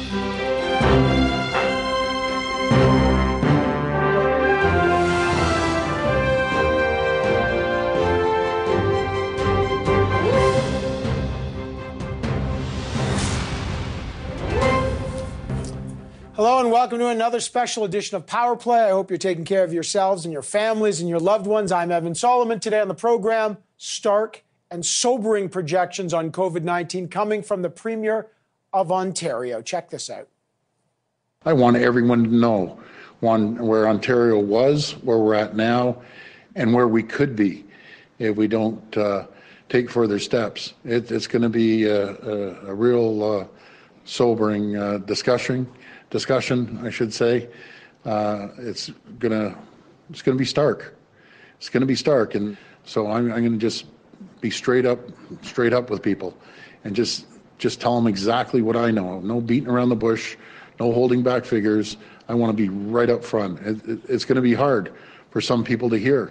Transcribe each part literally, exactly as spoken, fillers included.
Hello and welcome to another special edition of Power Play. I hope you're taking care of yourselves and your families and your loved ones. I'm Evan Solomon. Today on the program, stark and sobering projections on COVID nineteen coming from the Premier of Ontario. Check this out. I want everyone to know one, where Ontario was, where we're at now, and where we could be if we don't uh, take further steps. It, it's going to be a, a, a real uh, sobering uh, discussion. Discussion, I should say. Uh, it's gonna, it's gonna be stark. It's gonna be stark, and so I'm, I'm gonna just be straight up, straight up with people, and just, just tell them exactly what I know. No beating around the bush, no holding back figures. I want to be right up front. It, it, it's gonna be hard for some people to hear.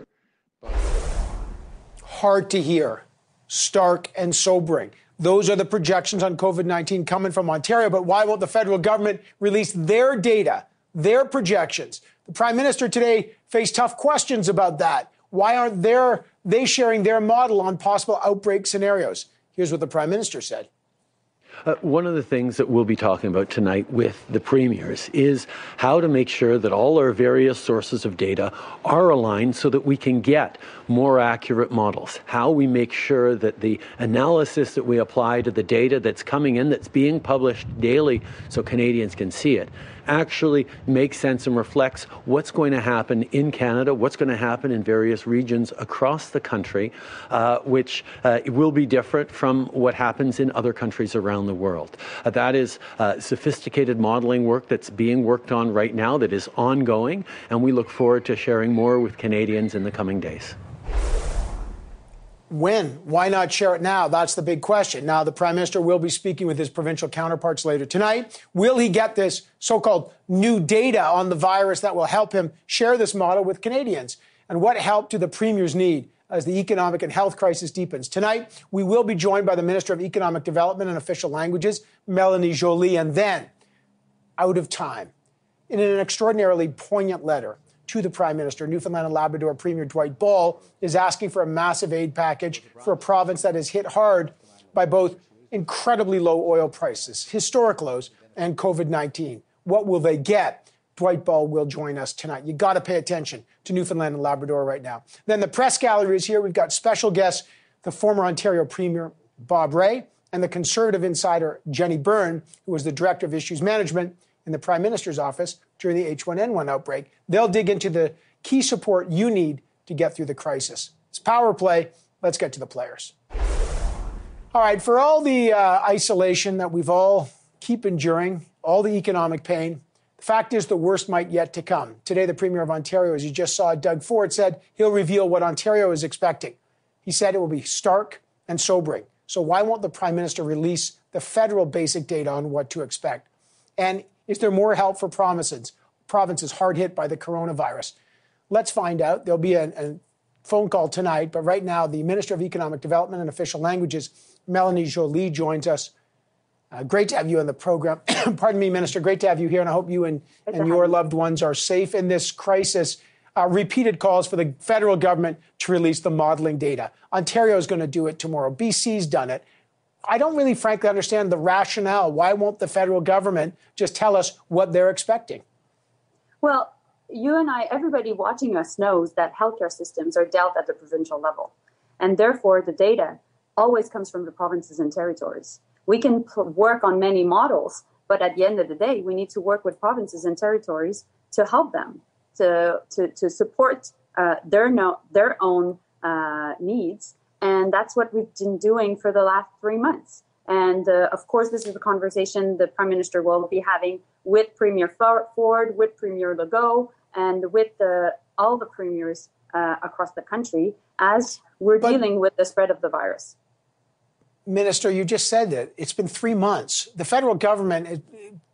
Hard to hear, stark and sobering. Those are the projections on COVID nineteen coming from Ontario. But why won't the federal government release their data, their projections? The Prime Minister today faced tough questions about that. Why aren't their, they sharing their model on possible outbreak scenarios? Here's what the Prime Minister said. Uh, one of the things that we'll be talking about tonight with the premiers is how to make sure that all our various sources of data are aligned so that we can get more accurate models. How we make sure that the analysis that we apply to the data that's coming in, that's being published daily so Canadians can see it, actually makes sense and reflects what's going to happen in Canada, what's going to happen in various regions across the country, uh, which uh, will be different from what happens in other countries around the world. Uh, that is uh, sophisticated modeling work that's being worked on right now, that is ongoing, and we look forward to sharing more with Canadians in the coming days. When? Why not share it now? That's the big question. Now, the Prime Minister will be speaking with his provincial counterparts later tonight. Will he get this so-called new data on the virus that will help him share this model with Canadians? And what help do the premiers need as the economic and health crisis deepens? Tonight, we will be joined by the Minister of Economic Development and Official Languages, Melanie Joly, and then, out of time, in an extraordinarily poignant letter to the Prime Minister, Newfoundland and Labrador Premier Dwight Ball is asking for a massive aid package for a province that is hit hard by both incredibly low oil prices, historic lows, and COVID nineteen. What will they get? Dwight Ball will join us tonight. You got to pay attention to Newfoundland and Labrador right now. Then the press gallery is here. We've got special guests, the former Ontario Premier Bob Rae and the Conservative insider Jenny Byrne, who was the Director of Issues Management in the Prime Minister's office during the H one N one outbreak. They'll dig into the key support you need to get through the crisis. It's Power Play. Let's get to the players. All right, for all the uh, isolation that we've all keep enduring, all the economic pain, the fact is the worst might yet to come. Today, the Premier of Ontario, as you just saw, Doug Ford, said he'll reveal what Ontario is expecting. He said it will be stark and sobering. So why won't the Prime Minister release the federal basic data on what to expect? And is there more help for provinces, provinces hard hit by the coronavirus? Let's find out. There'll be a, a phone call tonight, but right now the Minister of Economic Development and Official Languages, Melanie Joly, joins us. Uh, great to have you on the program. Pardon me, Minister. Great to have you here, and I hope you and, and your loved ones are safe in this crisis. Uh, repeated calls for the federal government to release the modeling data. Ontario is going to do it tomorrow. B C's done it. I don't really, frankly, understand the rationale. Why won't the federal government just tell us what they're expecting? Well, you and I, everybody watching us knows that healthcare systems are dealt at the provincial level. And therefore, the data always comes from the provinces and territories. We can p- work on many models, but at the end of the day, we need to work with provinces and territories to help them, to, to, to support uh, their, no, their own uh, needs. And that's what we've been doing for the last three months. And uh, of course, this is a conversation the Prime Minister will be having with Premier Ford, with Premier Legault, and with the, all the premiers uh, across the country as we're but, dealing with the spread of the virus. Minister, you just said that it's been three months. The federal government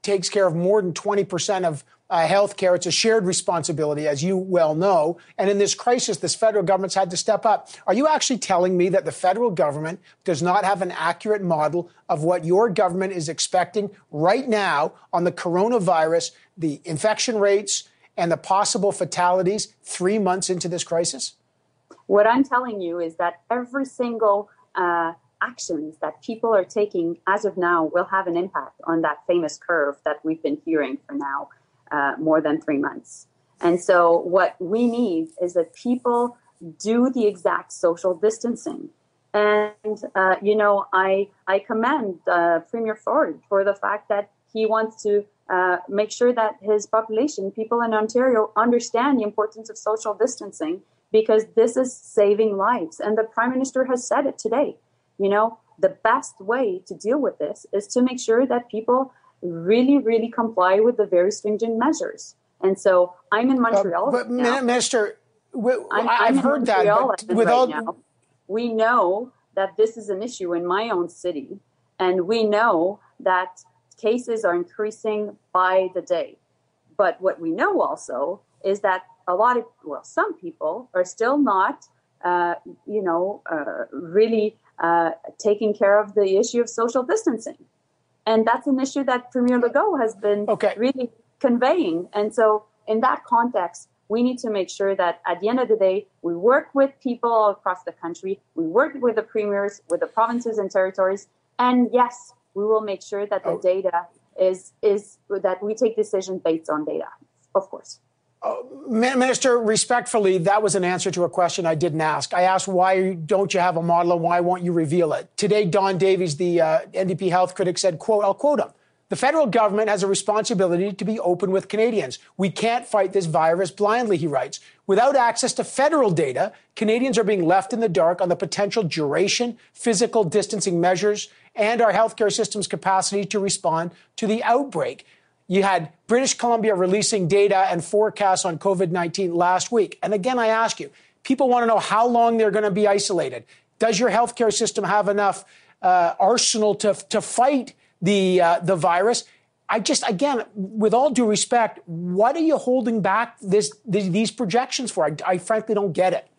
takes care of more than twenty percent of uh, health care. It's a shared responsibility, as you well know. And in this crisis, this federal government's had to step up. Are you actually telling me that the federal government does not have an accurate model of what your government is expecting right now on the coronavirus, the infection rates, and the possible fatalities three months into this crisis? What I'm telling you is that every single uh, actions that people are taking as of now will have an impact on that famous curve that we've been hearing for now uh, more than three months. And so what we need is that people do the exact social distancing. And, uh, you know, I, I commend uh, Premier Ford for the fact that he wants to uh, make sure that his population, people in Ontario, understand the importance of social distancing, because this is saving lives. And the Prime Minister has said it today. You know, the best way to deal with this is to make sure that people really, really comply with the very stringent measures. And so I'm in Montreal. Uh, but, now. Minister, w- I'm, I've I'm heard that. But with right all... now. We know that this is an issue in my own city. And we know that cases are increasing by the day. But what we know also is that a lot of, well, some people are still not, uh, you know, uh, really uh, taking care of the issue of social distancing. And that's an issue that Premier Legault has been okay. really conveying. And so in that context, we need to make sure that at the end of the day, we work with people all across the country. We work with the premiers, with the provinces and territories. And yes, we will make sure that the oh. data is, is that we take decisions based on data, of course. Uh, Minister, respectfully, that was an answer to a question I didn't ask. I asked, why don't you have a model and why won't you reveal it? Today, Don Davies, the uh, N D P health critic, said, quote, I'll quote him, the federal government has a responsibility to be open with Canadians. We can't fight this virus blindly, he writes. Without access to federal data, Canadians are being left in the dark on the potential duration, physical distancing measures, and our healthcare system's capacity to respond to the outbreak. You had British Columbia releasing data and forecasts on COVID nineteen last week. And again, I ask you, people want to know how long they're going to be isolated. Does your healthcare system have enough uh, arsenal to, to fight the, uh, the virus? I just, again, with all due respect, what are you holding back this, these projections for? I, I frankly don't get it.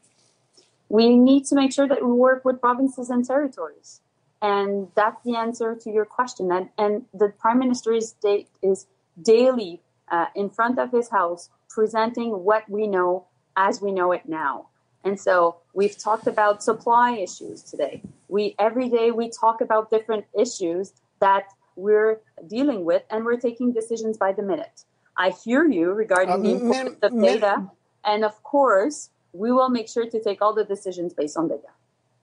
We need to make sure that we work with provinces and territories. And that's the answer to your question. And, and the Prime Minister is, da- is daily uh, in front of his house presenting what we know as we know it now. And so we've talked about supply issues today. We every day we talk about different issues that we're dealing with, and we're taking decisions by the minute. I hear you regarding um, the importance of data. And of course, we will make sure to take all the decisions based on data.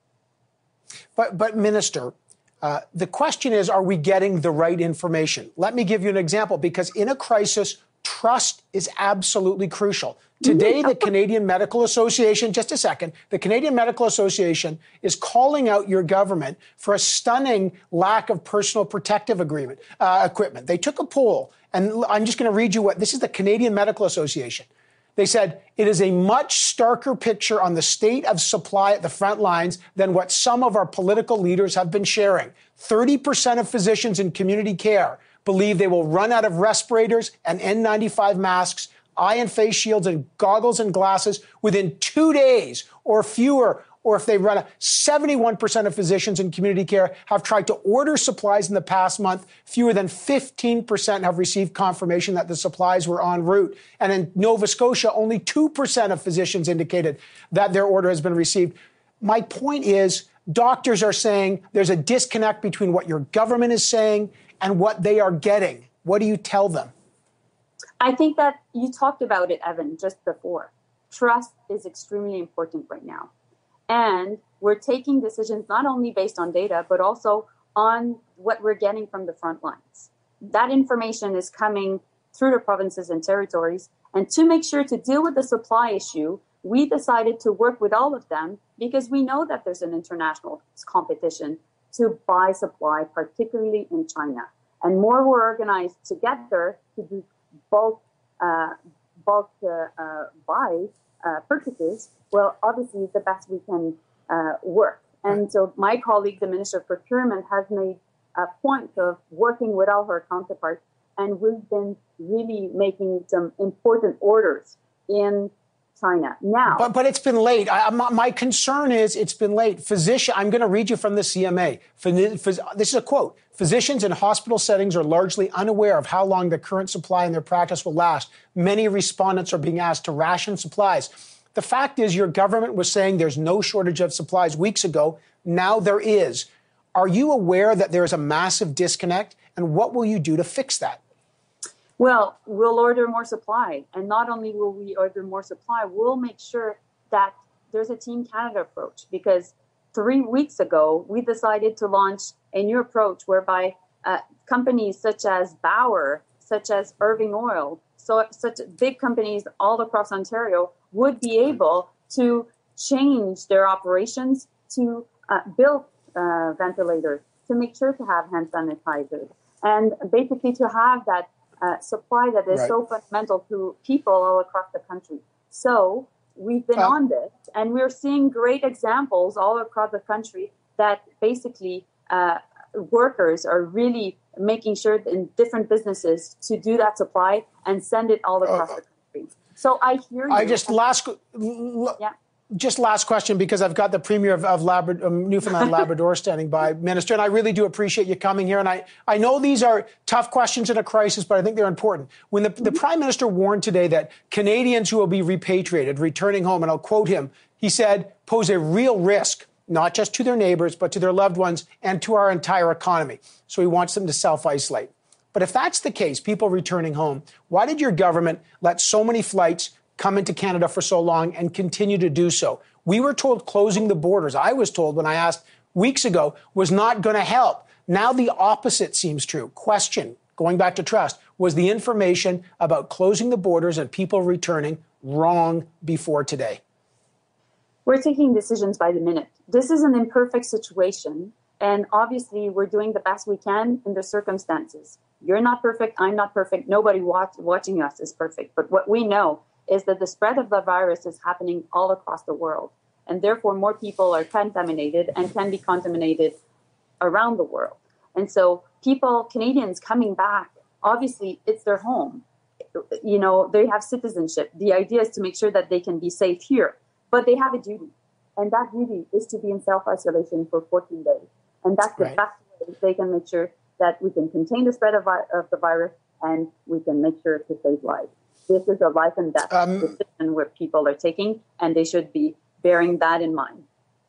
But, but Minister, uh, the question is, are we getting the right information? Let me give you an example, because in a crisis, trust is absolutely crucial. Today, the Canadian Medical Association, just a second, the Canadian Medical Association is calling out your government for a stunning lack of personal protective agreement, uh, equipment. They took a poll, and I'm just going to read you what, this is the Canadian Medical Association. They said it is a much starker picture on the state of supply at the front lines than what some of our political leaders have been sharing. thirty percent of physicians in community care believe they will run out of respirators and N ninety-five masks, eye and face shields and goggles and glasses within two days or fewer. Or if they run out, seventy-one percent of physicians in community care have tried to order supplies in the past month. Fewer than fifteen percent have received confirmation that the supplies were en route. And in Nova Scotia, only two percent of physicians indicated that their order has been received. My point is, doctors are saying there's a disconnect between what your government is saying and what they are getting. What do you tell them? I think that you talked about it, Evan, just before. Trust is extremely important right now. And we're taking decisions not only based on data, but also on what we're getting from the front lines. That information is coming through the provinces and territories. And to make sure to deal with the supply issue, we decided to work with all of them because we know that there's an international competition to buy supply, particularly in China. And more we're organized together to do bulk, uh, bulk uh, uh, buy uh, purchases, well, obviously, the best we can uh, work. And so my colleague, the Minister of Procurement, has made a point of working with all her counterparts and we've been really making some important orders in China now. But but it's been late. I, my, my concern is it's been late. Physician, I'm going to read you from the C M A. This is a quote. Physicians in hospital settings are largely unaware of how long the current supply in their practice will last. Many respondents are being asked to ration supplies. The fact is your government was saying there's no shortage of supplies weeks ago. Now there is. Are you aware that there is a massive disconnect? And what will you do to fix that? Well, we'll order more supply. And not only will we order more supply, we'll make sure that there's a Team Canada approach. Because three weeks ago, we decided to launch a new approach whereby uh, companies such as Bauer, such as Irving Oil, so such big companies all across Ontario would be able to change their operations to uh, build uh, ventilators, to make sure to have hand sanitizers, and basically to have that Uh, supply that is right. so fundamental to people all across the country. So we've been uh, on this, and we're seeing great examples all across the country that basically uh, workers are really making sure in different businesses to do that supply and send it all across uh, the country. So I hear you. I just last, yeah. Just last question, because I've got the Premier of, of Labrador, um, Newfoundland Labrador standing by, Minister, and I really do appreciate you coming here. And I, I know these are tough questions in a crisis, but I think they're important. When the, the Prime Minister warned today that Canadians who will be repatriated, returning home, and I'll quote him, he said, pose a real risk, not just to their neighbors, but to their loved ones and to our entire economy. So he wants them to self-isolate. But if that's the case, people returning home, why did your government let so many flights come into Canada for so long and continue to do so? We were told closing the borders, I was told when I asked weeks ago, was not going to help. Now the opposite seems true. Question, going back to trust, was the information about closing the borders and people returning wrong before today? We're taking decisions by the minute. This is an imperfect situation, and obviously we're doing the best we can in the circumstances. You're not perfect, I'm not perfect, nobody watch, watching us is perfect. But what we know is that the spread of the virus is happening all across the world. And therefore, more people are contaminated and can be contaminated around the world. And so people, Canadians coming back, obviously it's their home. You know, they have citizenship. The idea is to make sure that they can be safe here. But they have a duty. And that duty is to be in self-isolation for fourteen days. And that's the right. best way they can make sure that we can contain the spread of, of the virus and we can make sure to save lives. This is a life and death um, decision where people are taking, and they should be bearing that in mind.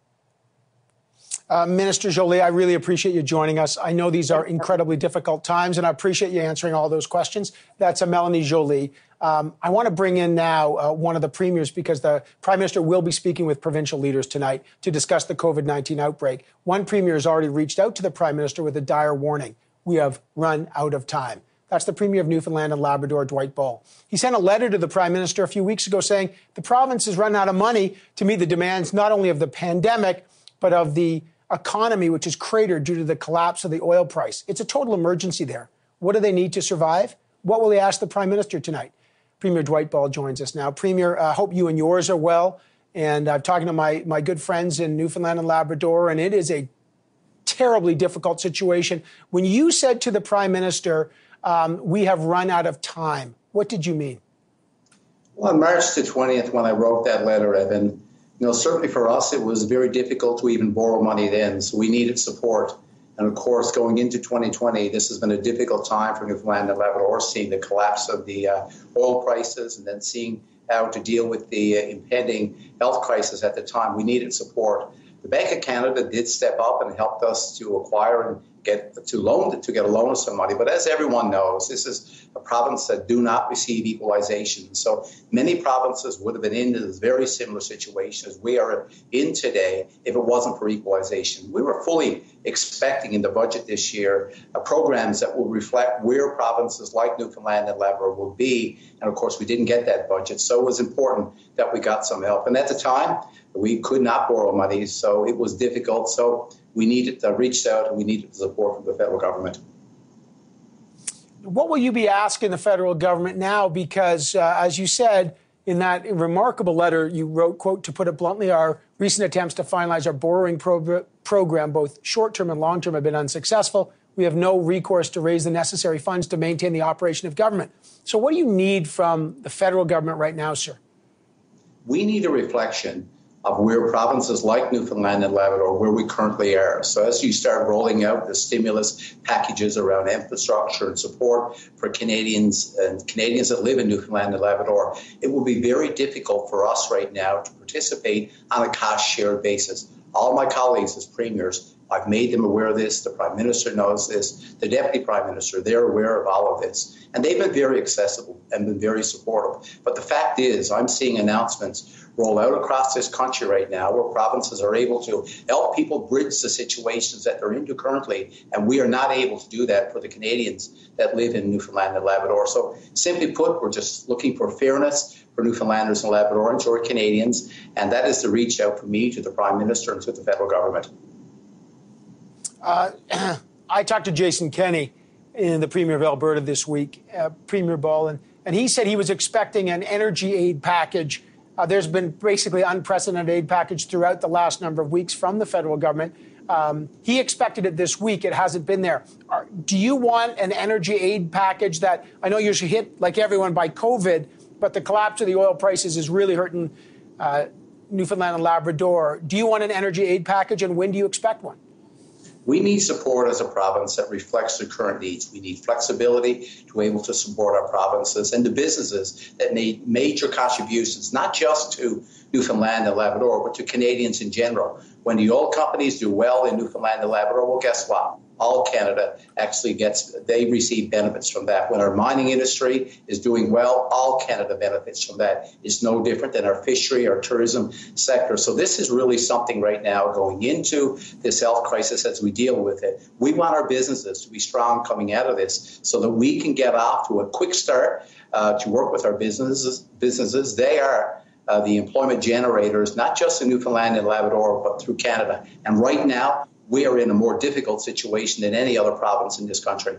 Uh, Minister Joly, I really appreciate you joining us. I know these are incredibly difficult times, and I appreciate you answering all those questions. That's a Melanie Joly. Um, I want to bring in now uh, one of the premiers, because the Prime Minister will be speaking with provincial leaders tonight to discuss the COVID nineteen outbreak. One premier has already reached out to the Prime Minister with a dire warning. We have run out of time. That's the Premier of Newfoundland and Labrador, Dwight Ball. He sent a letter to the Prime Minister a few weeks ago saying the province has run out of money to meet the demands not only of the pandemic, but of the economy, which is cratered due to the collapse of the oil price. It's a total emergency there. What do they need to survive? What will they ask the Prime Minister tonight? Premier Dwight Ball joins us now. Premier, I uh, hope you and yours are well. And I'm talking to my, my good friends in Newfoundland and Labrador, and it is a terribly difficult situation. When you said to the Prime Minister, Um, we have run out of time, what did you mean? Well, on March the twentieth, when I wrote that letter, Evan, you know, certainly for us, it was very difficult to even borrow money then. So we needed support. And of course, going into twenty twenty, this has been a difficult time for Newfoundland and Labrador, seeing the collapse of the uh, oil prices and then seeing how to deal with the uh, impending health crisis at the time. We needed support. The Bank of Canada did step up and helped us to acquire and get to loan to get a loan of some money. But as everyone knows, this is a province that do not receive equalization. So many provinces would have been in this very similar situation as we are in today if it wasn't for equalization. We were fully expecting in the budget this year uh, programs that will reflect where provinces like Newfoundland and Labrador will be. And of course, we didn't get that budget. So it was important that we got some help. And at the time, we could not borrow money, so it was difficult. So we needed to reach out and we needed the support from the federal government. What will you be asking the federal government now? Because, uh, as you said, in that remarkable letter you wrote, quote, to put it bluntly, our recent attempts to finalize our borrowing pro- program, both short-term and long-term, have been unsuccessful. We have no recourse to raise the necessary funds to maintain the operation of government. So what do you need from the federal government right now, sir? We need a reflection of where provinces like Newfoundland and Labrador, where we currently are. So as you start rolling out the stimulus packages around infrastructure and support for Canadians and Canadians that live in Newfoundland and Labrador, it will be very difficult for us right now to participate on a cost-shared basis. All my colleagues as premiers, I've made them aware of this. The Prime Minister knows this. The Deputy Prime Minister, they're aware of all of this. And they've been very accessible and been very supportive. But the fact is, I'm seeing announcements roll out across this country right now where provinces are able to help people bridge the situations that they're into currently. And we are not able to do that for the Canadians that live in Newfoundland and Labrador. So simply put, we're just looking for fairness for Newfoundlanders and Labradorans or Canadians. And that is the reach out from me to the Prime Minister and to the federal government. Uh, I talked to Jason Kenney, in the Premier of Alberta this week, uh, Premier Ball, and, and he said he was expecting an energy aid package. Uh, there's been basically unprecedented aid package throughout the last number of weeks from the federal government. Um, he expected it this week. It hasn't been there. Are, do you want an energy aid package that, I know you're hit like everyone by COVID, but the collapse of the oil prices is really hurting uh, Newfoundland and Labrador. Do you want an energy aid package, and when do you expect one? We need support as a province that reflects the current needs. We need flexibility to be able to support our provinces and the businesses that need major contributions, not just to Newfoundland and Labrador, but to Canadians in general. When the oil companies do well in Newfoundland and Labrador, well, guess what? All Canada actually gets, they receive benefits from that. When our mining industry is doing well, all Canada benefits from that. It's no different than our fishery, our tourism sector. So this is really something right now going into this health crisis as we deal with it. We want our businesses to be strong coming out of this so that we can get off to a quick start uh, to work with our businesses. Businesses, they are uh, the employment generators, not just in Newfoundland and Labrador, but through Canada. And right now, we are in a more difficult situation than any other province in this country.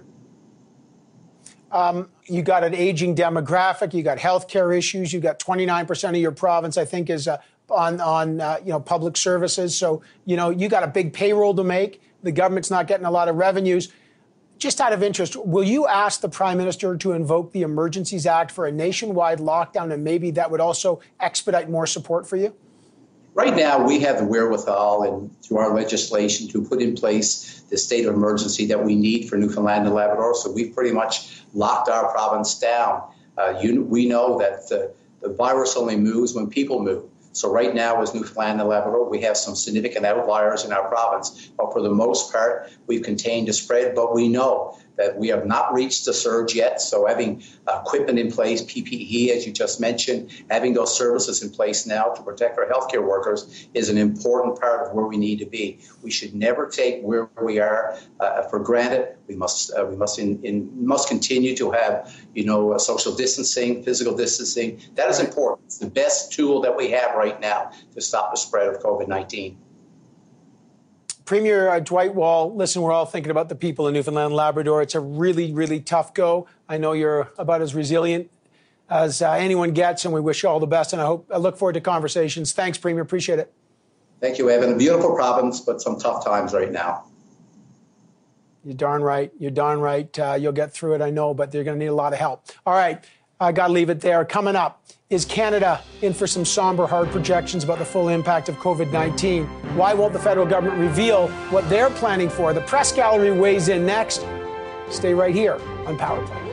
Um, you got an aging demographic. You got healthcare issues. You got twenty-nine percent of your province, I think, is uh, on on uh, you know public services. So you know you got a big payroll to make. The government's not getting a lot of revenues. Just out of interest, will you ask the Prime Minister to invoke the Emergencies Act for a nationwide lockdown, and maybe that would also expedite more support for you? Right now, we have the wherewithal and through our legislation to put in place the state of emergency that we need for Newfoundland and Labrador. So we've pretty much locked our province down. Uh, you, we know that the, the virus only moves when people move. So right now, as Newfoundland and Labrador, we have some significant outliers in our province. But for the most part, we've contained the spread. But we know that we have not reached the surge yet. So having equipment in place, P P E, as you just mentioned, having those services in place now to protect our healthcare workers is an important part of where we need to be. We should never take where we are uh, for granted. We must uh, we must in, in must continue to have you know social distancing, physical distancing. That is important. It's the best tool that we have right now to stop the spread of COVID nineteen. Premier uh, Dwight Wall, listen, we're all thinking about the people in Newfoundland and Labrador. It's a really, really tough go. I know you're about as resilient as uh, anyone gets, and we wish you all the best. And I hope I look forward to conversations. Thanks, Premier. Appreciate it. Thank you, Evan. A beautiful province, but some tough times right now. You're darn right. You're darn right. Uh, you'll get through it, I know, but they're going to need a lot of help. All right. I got to leave it there. Coming up, is Canada in for some somber, hard projections about the full impact of COVID nineteen? Why won't the federal government reveal what they're planning for? The press gallery weighs in next. Stay right here on Power Play.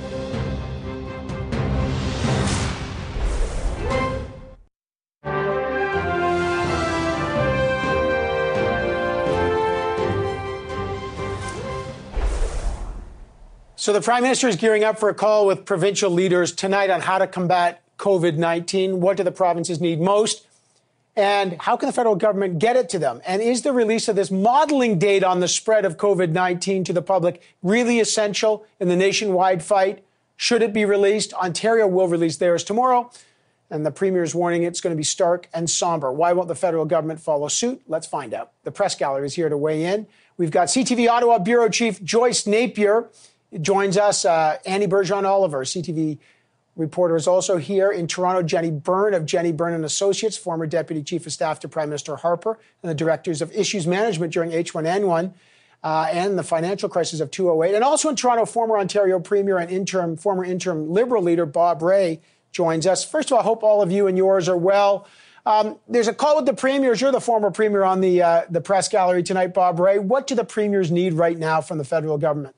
So the Prime Minister is gearing up for a call with provincial leaders tonight on how to combat COVID nineteen. What do the provinces need most? And how can the federal government get it to them? And is the release of this modeling data on the spread of COVID nineteen to the public really essential in the nationwide fight? Should it be released? Ontario will release theirs tomorrow. And the Premier is warning it's going to be stark and somber. Why won't the federal government follow suit? Let's find out. The press gallery is here to weigh in. We've got C T V Ottawa Bureau Chief Joyce Napier. Joins us, uh, Annie Bergeron-Oliver, C T V reporter, is also here in Toronto. Jenny Byrne of Jenny Byrne and Associates, former Deputy Chief of Staff to Prime Minister Harper, and the Directors of Issues Management during H one N one. uh, and the financial crisis of two oh eight. And also in Toronto, former Ontario Premier and interim, former interim Liberal leader Bob Rae joins us. First of all, I hope all of you and yours are well. Um, there's a call with the premiers. You're the former premier on the uh, the press gallery tonight, Bob Rae. What do the premiers need right now from the federal government?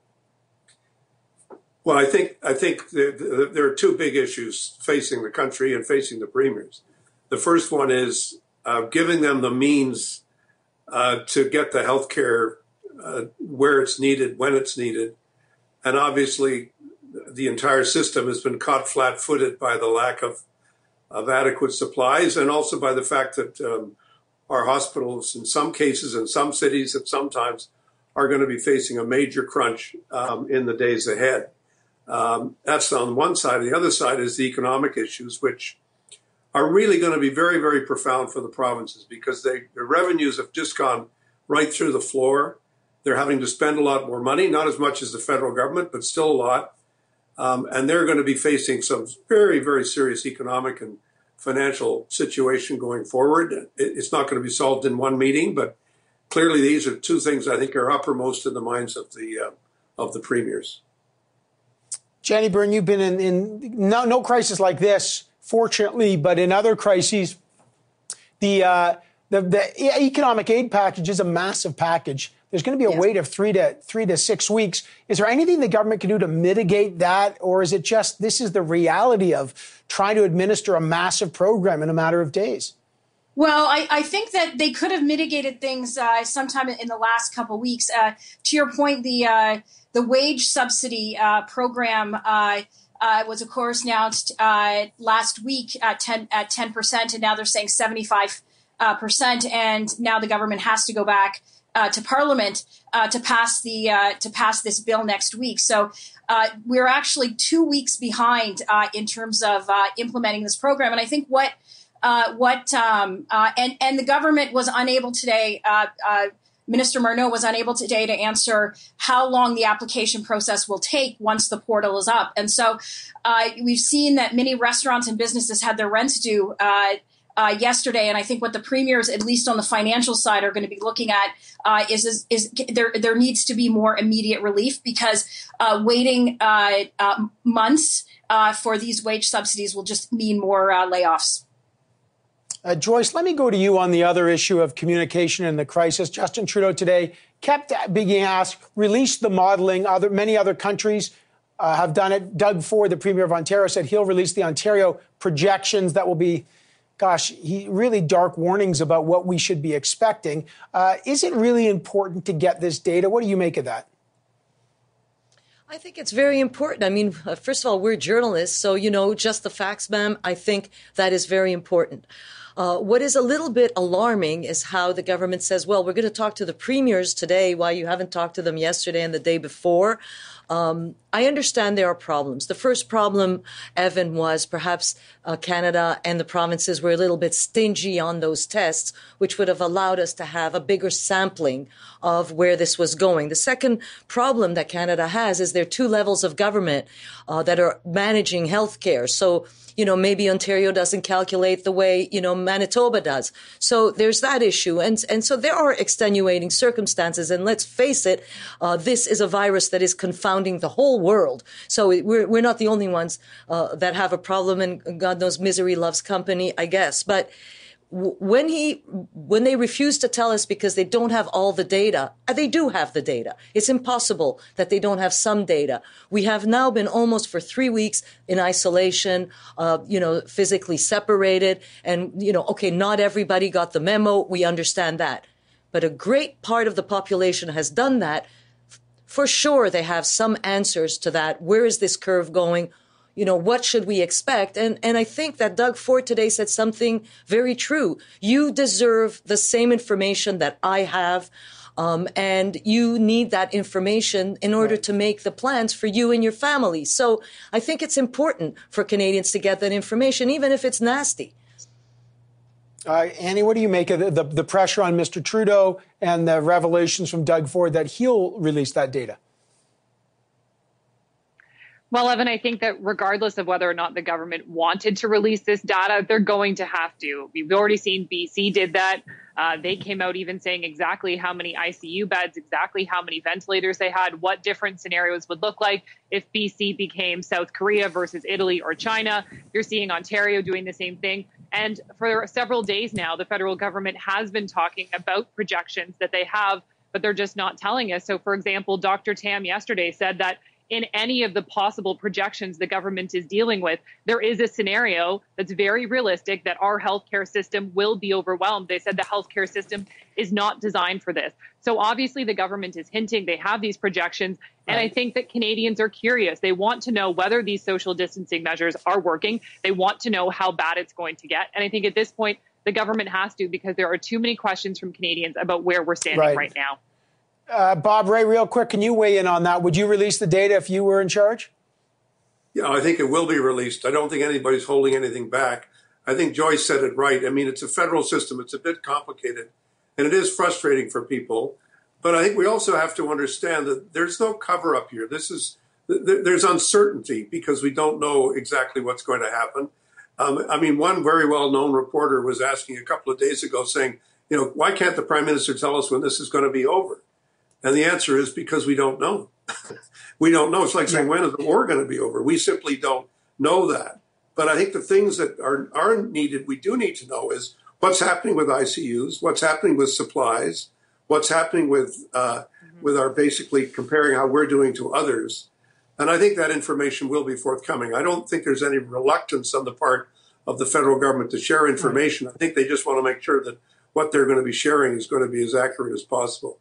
Well, I think I think there, there are two big issues facing the country and facing the premiers. The first one is uh, giving them the means uh, to get the health care uh, where it's needed, when it's needed. And obviously, the entire system has been caught flat-footed by the lack of, of adequate supplies, and also by the fact that um, our hospitals, in some cases, in some cities, at sometimes, are going to be facing a major crunch um, in the days ahead. Um, that's on one side. The other side is the economic issues, which are really going to be very, very profound for the provinces, because they, their revenues have just gone right through the floor. They're having to spend a lot more money, not as much as the federal government, but still a lot. Um, and they're going to be facing some very, very serious economic and financial situation going forward. It, it's not going to be solved in one meeting, but clearly these are two things I think are uppermost in the minds of the uh, of the premiers. Jenny Byrne, you've been in, in no, no crisis like this, fortunately, but in other crises, the, uh, the the economic aid package is a massive package. There's going to be a yes. wait of three to three to six weeks. Is there anything the government can do to mitigate that, or is it just this is the reality of trying to administer a massive program in a matter of days? Well, I, I think that they could have mitigated things uh, sometime in the last couple of weeks. Uh, to your point, the uh, the wage subsidy uh, program uh, uh, was, of course, announced uh, last week at ten at ten percent, and now they're saying seventy-five uh, percent, and now the government has to go back uh, to Parliament uh, to pass the uh, to pass this bill next week. So uh, we're actually two weeks behind uh, in terms of uh, implementing this program, and I think what. Uh, what um, uh, and and the government was unable today. Uh, uh, Minister Marneau was unable today to answer how long the application process will take once the portal is up. And so uh, we've seen that many restaurants and businesses had their rents due uh, uh, yesterday. And I think what the premiers, at least on the financial side, are going to be looking at uh, is, is is there there needs to be more immediate relief, because uh, waiting uh, uh, months uh, for these wage subsidies will just mean more uh, layoffs. Uh, Joyce, let me go to you on the other issue of communication in the crisis. Justin Trudeau today kept being asked, release the modeling. Other, many other countries uh, have done it. Doug Ford, the Premier of Ontario, said he'll release the Ontario projections that will be, gosh, he, really dark warnings about what we should be expecting. Uh, is it really important to get this data? What do you make of that? I think it's very important. I mean, first of all, we're journalists, so, you know, just the facts, ma'am, I think that is very important. Uh, what is a little bit alarming is how the government says, well, we're going to talk to the premiers today while you haven't talked to them yesterday and the day before. Um, I understand there are problems. The first problem, Evan, was perhaps uh, Canada and the provinces were a little bit stingy on those tests, which would have allowed us to have a bigger sampling of where this was going. The second problem that Canada has is there are two levels of government uh, that are managing healthcare. So, you know, maybe Ontario doesn't calculate the way, you know, Manitoba does. So there's that issue. And, and so there are extenuating circumstances. And let's face it, uh, this is a virus that is confounding the whole world. So we're, we're not the only ones uh, that have a problem. And God knows misery loves company, I guess. But when he, when they refuse to tell us because they don't have all the data, they do have the data. It's impossible that they don't have some data. We have now been almost for three weeks in isolation, uh, you know, physically separated. And, you know, okay, not everybody got the memo. We understand that. But a great part of the population has done that. For sure, they have some answers to that. Where is this curve going? You know, what should we expect? And and I think that Doug Ford today said something very true. You deserve the same information that I have, um, and you need that information in order right. to make the plans for you and your family. So I think it's important for Canadians to get that information, even if it's nasty. Uh, Annie, what do you make of the, the, the pressure on Mister Trudeau and the revelations from Doug Ford that he'll release that data? Well, Evan, I think that regardless of whether or not the government wanted to release this data, they're going to have to. We've already seen B C did that. Uh, they came out even saying exactly how many I C U beds, exactly how many ventilators they had, what different scenarios would look like if B C became South Korea versus Italy or China. You're seeing Ontario doing the same thing. And for several days now, the federal government has been talking about projections that they have, but they're just not telling us. So, for example, Doctor Tam yesterday said that in any of the possible projections the government is dealing with, there is a scenario that's very realistic that our healthcare system will be overwhelmed. They said the healthcare system is not designed for this. So obviously the government is hinting they have these projections. And right. I think that Canadians are curious. They want to know whether these social distancing measures are working. They want to know how bad it's going to get. And I think at this point, the government has to, because there are too many questions from Canadians about where we're standing right, right now. Uh, Bob Rae, real quick, can you weigh in on that? Would you release the data if you were in charge? Yeah, I think it will be released. I don't think anybody's holding anything back. I think Joyce said it right. I mean, it's a federal system. It's a bit complicated, and it is frustrating for people. But I think we also have to understand that there's no cover up here. This is there's uncertainty because we don't know exactly what's going to happen. Um, I mean, one very well-known reporter was asking a couple of days ago, saying, you know, why can't the Prime Minister tell us when this is going to be over? And the answer is because we don't know. We don't know. It's like saying, when is the war going to be over? We simply don't know that. But I think the things that are, are needed, we do need to know is what's happening with I C Us, what's happening with supplies, what's happening with uh, mm-hmm. with our basically comparing how we're doing to others. And I think that information will be forthcoming. I don't think there's any reluctance on the part of the federal government to share information. Right. I think they just want to make sure that what they're going to be sharing is going to be as accurate as possible.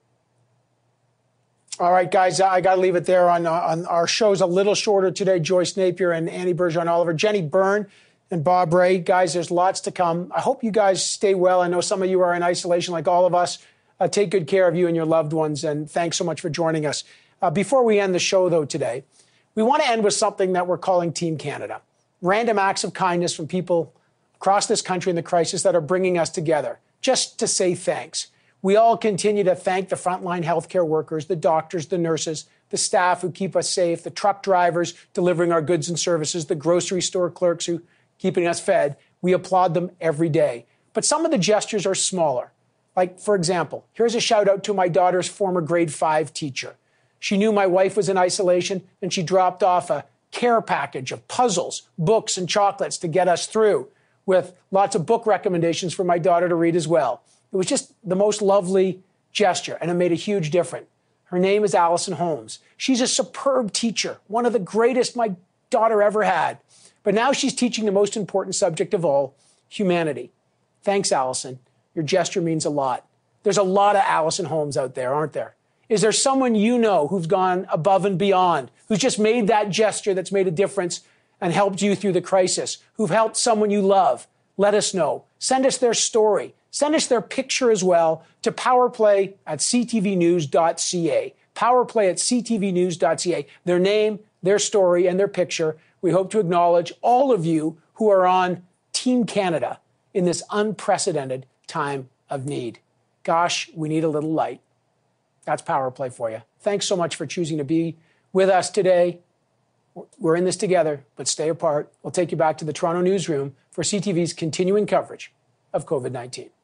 All right, guys, I got to leave it there. On, on our show's a little shorter today. Joyce Napier and Annie Bergeron-Oliver, Jenny Byrne and Bob Rae. Guys, there's lots to come. I hope you guys stay well. I know some of you are in isolation like all of us. Uh, take good care of you and your loved ones, and thanks so much for joining us. Uh, before we end the show, though, today, we want to end with something that we're calling Team Canada. Random acts of kindness from people across this country in the crisis that are bringing us together, just to say thanks. We all continue to thank the frontline healthcare workers, the doctors, the nurses, the staff who keep us safe, the truck drivers delivering our goods and services, the grocery store clerks who keeping us fed. We applaud them every day. But some of the gestures are smaller. Like, for example, here's a shout out to my daughter's former grade five teacher. She knew my wife was in isolation, and she dropped off a care package of puzzles, books, and chocolates to get us through, with lots of book recommendations for my daughter to read as well. It was just the most lovely gesture, and it made a huge difference. Her name is Allison Holmes. She's a superb teacher, one of the greatest my daughter ever had. But now she's teaching the most important subject of all, humanity. Thanks, Allison. Your gesture means a lot. There's a lot of Allison Holmes out there, aren't there? Is there someone you know who's gone above and beyond, who's just made that gesture that's made a difference and helped you through the crisis, who've helped someone you love? Let us know. Send us their story. Send us their picture as well to powerplay at c t v news dot c a. Powerplay at c t v news dot c a. Their name, their story, and their picture. We hope to acknowledge all of you who are on Team Canada in this unprecedented time of need. Gosh, we need a little light. That's Powerplay for you. Thanks so much for choosing to be with us today. We're in this together, but stay apart. We'll take you back to the Toronto newsroom for C T V's continuing coverage of COVID nineteen.